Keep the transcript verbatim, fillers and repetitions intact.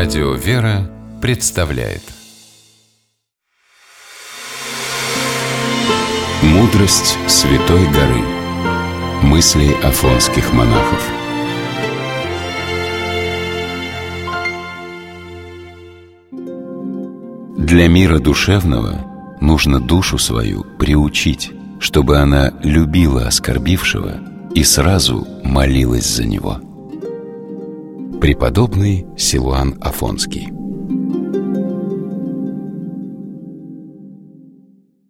Радио «Вера» представляет «Мудрость Святой горы». Мысли афонских монахов. Для мира душевного нужно душу свою приучить, чтобы она любила оскорбившего и сразу молилась за него. Преподобный Силуан Афонский.